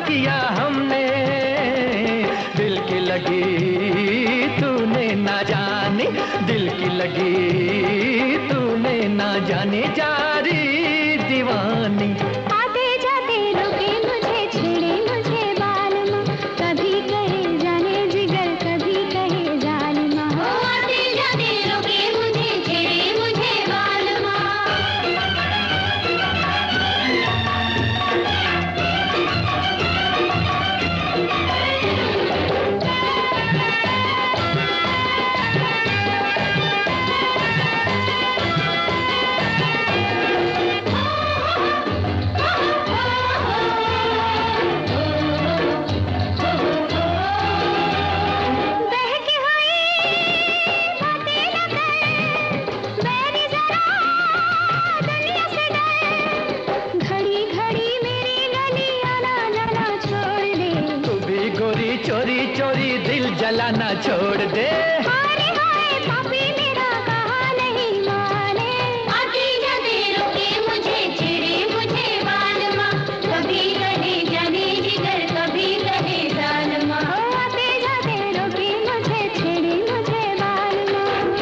किया हमने, दिल की लगी तूने ना जानी, दिल की लगी तूने ना जानी, जारी दीवानी। आते जाते रुके मुझे, छेड़े मुझे बालमा, कभी कहे जाने जिगर, कभी कहे जालिमा। आते जाते रुके मुझे, छेड़े मुझे बालमा। चोरी चोरी दिल जलाना छोड़ दे। हाय हाय पापी मेरा कहा नहीं माने। आते जाते रुके मुझे, छेड़े मुझे बालमा, कभी कहे जाने जिगर, कभी कहे जालमा। आते जाते रुके मुझे, छेड़े मुझे बालमा।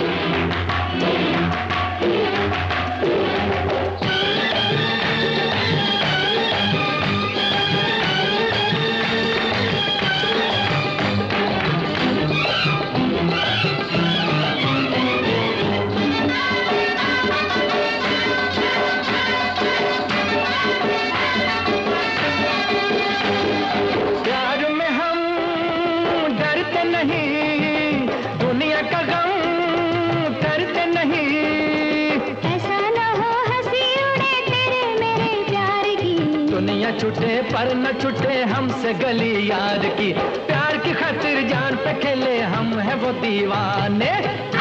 दुनिया का गम करते नहीं, ऐसा न हो हंसी उड़े तेरे मेरे प्यार की। दुनिया छूटे पर न छूटे हमसे गली यार की, प्यार की खातिर जान पे खेले हम है वो दीवाने।